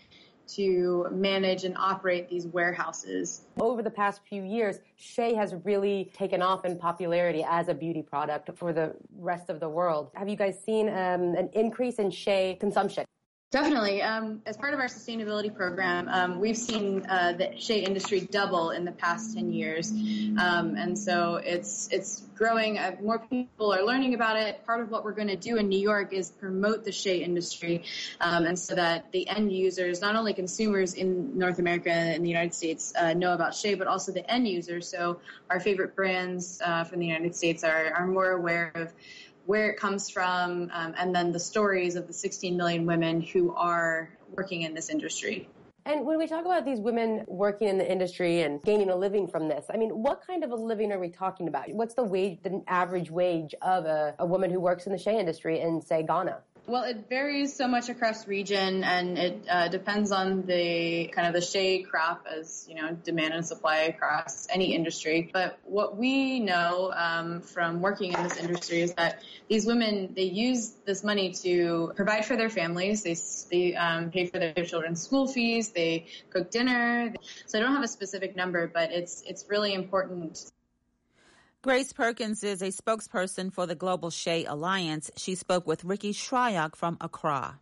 to manage and operate these warehouses.
Over the past few years, shea has really taken off in popularity as a beauty product for the rest of the world. Have you guys seen an increase in shea consumption?
Definitely. As part of our sustainability program, we've seen the shea industry double in the past 10 years. And so it's growing. More people are learning about it. Part of what we're going to do in New York is promote the shea industry, and so that the end users, not only consumers in North America and the United States, know about shea, but also the end users. So our favorite brands from the United States are more aware of where it comes from, and then the stories of the 16 million women who are working in this industry.
And when we talk about these women working in the industry and gaining a living from this, I mean, what kind of a living are we talking about? What's the average wage of a woman who works in the shea industry in, say, Ghana?
Well, it varies so much across region, and it depends on the kind of the shea crop, as you know, demand and supply across any industry. But what we know from working in this industry is that these women, they use this money to provide for their families. They pay for their children's school fees. They cook dinner. So I don't have a specific number, but it's really important.
Grace Perkins is a spokesperson for the Global Shea Alliance. She spoke with Ricky Shryock from Accra.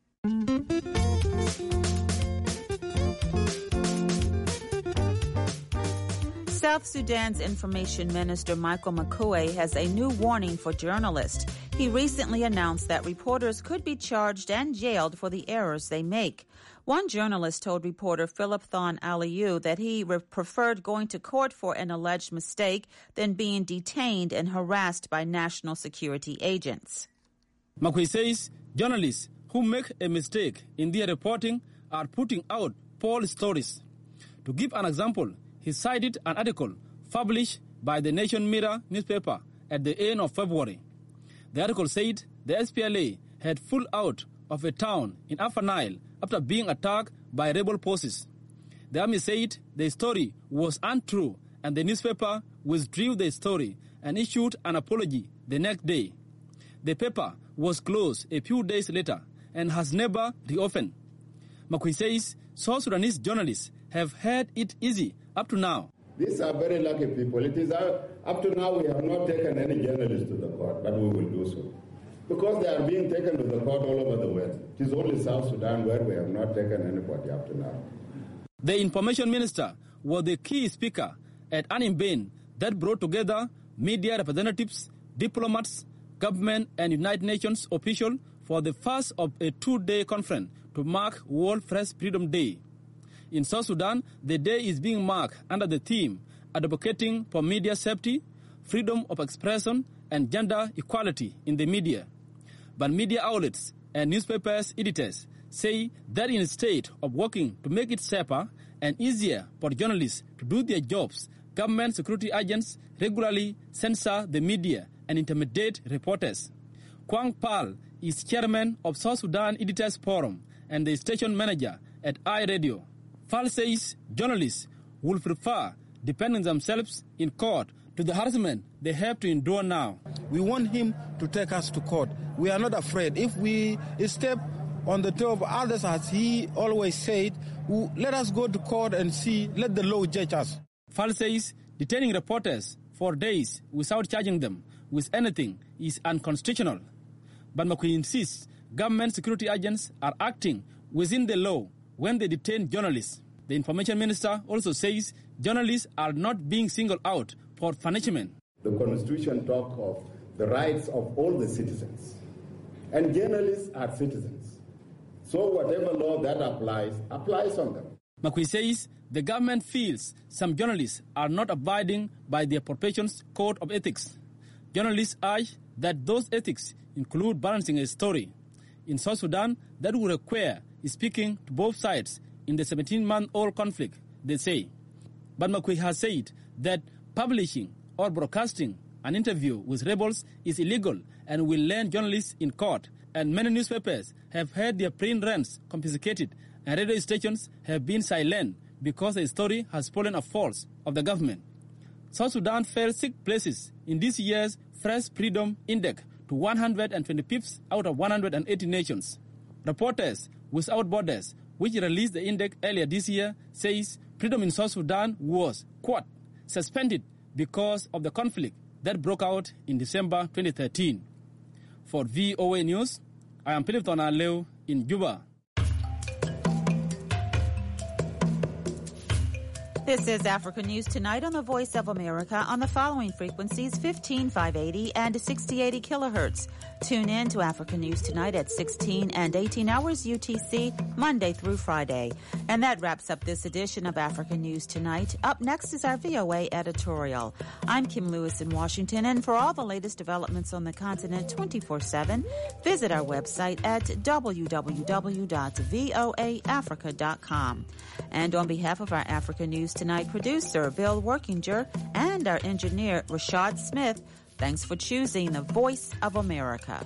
South Sudan's Information Minister Michael Makuei has a new warning for journalists. He recently announced that reporters could be charged and jailed for the errors they make. One journalist told reporter Philip Thon Aliyu that he preferred going to court for an alleged mistake than being detained and harassed by national security agents.
Makuei says journalists who make a mistake in their reporting are putting out false stories. To give an example, he cited an article published by the Nation Mirror newspaper at the end of February. The article said the SPLA had pulled out of a town in Upper Nile after being attacked by rebel forces. The army said the story was untrue, and the newspaper withdrew the story and issued an apology the next day. The paper was closed a few days later and has never reopened. Makuei says South Sudanese journalists have had it easy up to now.
These are very lucky people. It is up to now we have not taken any journalists to the court, but we will do so. Because they are being taken to the court all over the West. It is only South Sudan where we have not taken anybody up to now.
The information minister was the key speaker at an event that brought together media representatives, diplomats, government and United Nations officials for the first of a two-day conference to mark World Press Freedom Day. In South Sudan, the day is being marked under the theme advocating for media safety, freedom of expression, and gender equality in the media. But media outlets and newspapers editors say that instead of working to make it safer and easier for journalists to do their jobs, government security agents regularly censor the media and intimidate reporters. Kwang Pal is chairman of South Sudan Editors Forum and the station manager at iRadio. Pal says journalists will prefer defending themselves in court to the harassment they have to endure now.
We want him to take us to court. We are not afraid. If we step on the toe of others, as he always said, let us go to court and see, let the law judge us.
Fall says detaining reporters for days without charging them with anything is unconstitutional. But Makuei insists government security agents are acting within the law when they detain journalists. The information minister also says journalists are not being singled out for punishment.
The Constitution talks of the rights of all the citizens, and journalists are citizens. So whatever law that applies on them.
Makuei says the government feels some journalists are not abiding by their profession's code of ethics. Journalists urge that those ethics include balancing a story. In South Sudan, that will require speaking to both sides in the 17-month-old conflict, they say. But Makuei has said that publishing or broadcasting an interview with rebels is illegal and will land journalists in court. And many newspapers have had their print runs confiscated, and radio stations have been silent because the story has fallen afoul of the government. South Sudan fell 6 places in this year's Press Freedom Index to 125th out of 180 nations. Reporters Without Borders which released the index earlier this year, says freedom in South Sudan was, quote, suspended because of the conflict that broke out in December 2013. For VOA News, I am Philip Tonaleu in Juba.
This is Africa News Tonight on the Voice of America on the following frequencies: 15,580 and 6080 kilohertz. Tune in to Africa News Tonight at 16 and 18 hours UTC, Monday through Friday. And that wraps up this edition of Africa News Tonight. Up next is our VOA editorial. I'm Kim Lewis in Washington, and for all the latest developments on the continent 24/7, visit our website at www.voaafrica.com. And on behalf of our Africa News Tonight producer, Bill Workinger, and our engineer, Rashad Smith, thanks for choosing the Voice of America.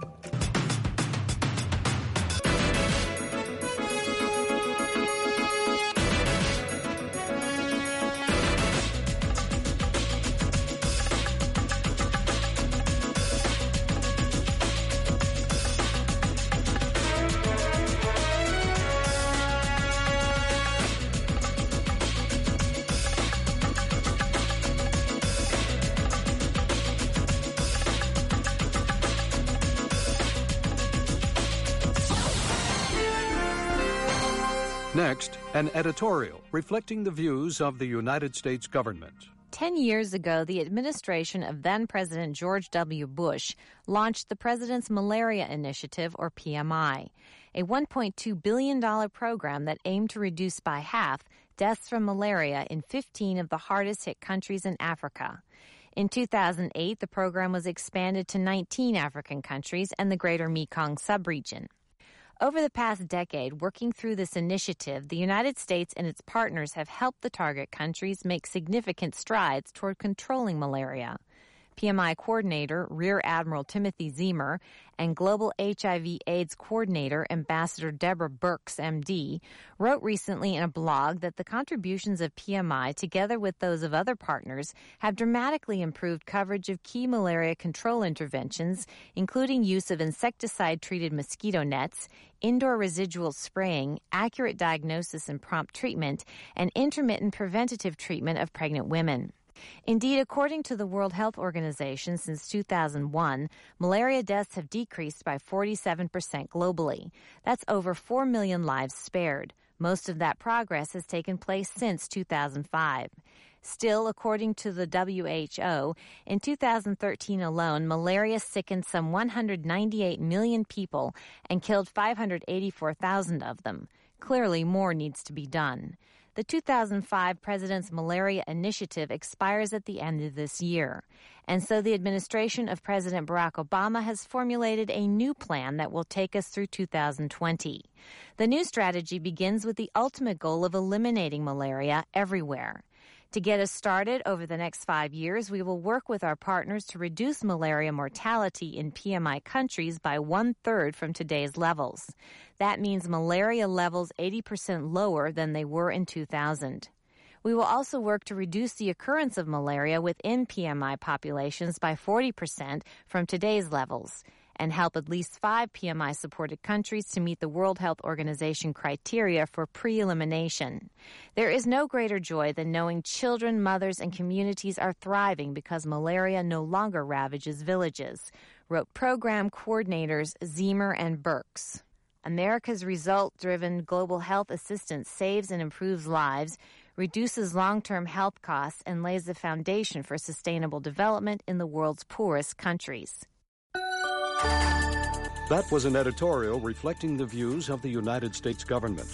Next, an editorial reflecting the views of the United States government.
10 years ago, the administration of then-President George W. Bush launched the President's Malaria Initiative, or PMI, a $1.2 billion program that aimed to reduce by half deaths from malaria in 15 of the hardest-hit countries in Africa. In 2008, the program was expanded to 19 African countries and the greater Mekong subregion. Over the past decade, working through this initiative, the United States and its partners have helped the target countries make significant strides toward controlling malaria. PMI Coordinator Rear Admiral Timothy Ziemer and Global HIV/AIDS Coordinator Ambassador Deborah Birx, MD, wrote recently in a blog that the contributions of PMI, together with those of other partners, have dramatically improved coverage of key malaria control interventions, including use of insecticide-treated mosquito nets, indoor residual spraying, accurate diagnosis and prompt treatment, and intermittent preventative treatment of pregnant women. Indeed, according to the World Health Organization, since 2001, malaria deaths have decreased by 47% globally. That's over 4 million lives spared. Most of that progress has taken place since 2005. Still, according to the WHO, in 2013 alone, malaria sickened some 198 million people and killed 584,000 of them. Clearly, more needs to be done. The 2005 President's Malaria Initiative expires at the end of this year. And so the administration of President Barack Obama has formulated a new plan that will take us through 2020. The new strategy begins with the ultimate goal of eliminating malaria everywhere. To get us started, over the next 5 years, we will work with our partners to reduce malaria mortality in PMI countries by 1/3 from today's levels. That means malaria levels 80% lower than they were in 2000. We will also work to reduce the occurrence of malaria within PMI populations by 40% from today's levels, and help at least 5 PMI-supported countries to meet the World Health Organization criteria for pre-elimination. There is no greater joy than knowing children, mothers, and communities are thriving because malaria no longer ravages villages, wrote program coordinators Ziemer and Birx. America's result-driven global health assistance saves and improves lives, reduces long-term health costs, and lays the foundation for sustainable development in the world's poorest countries.
That was an editorial reflecting the views of the United States government.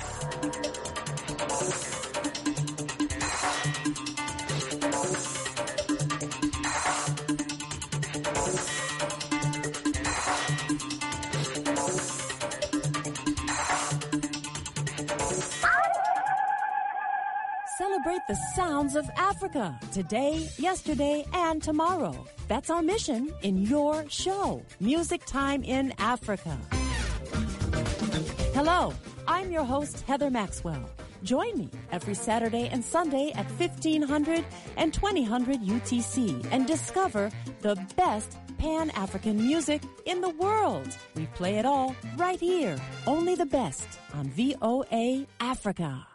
Celebrate the sounds of Africa today, yesterday, and tomorrow. That's our mission in your show, Music Time in Africa. Hello, I'm your host, Heather Maxwell. Join me every Saturday and Sunday at 1500 and 2000 UTC and discover the best
Pan-African music in the world. We play it all right here. Only the best on VOA Africa.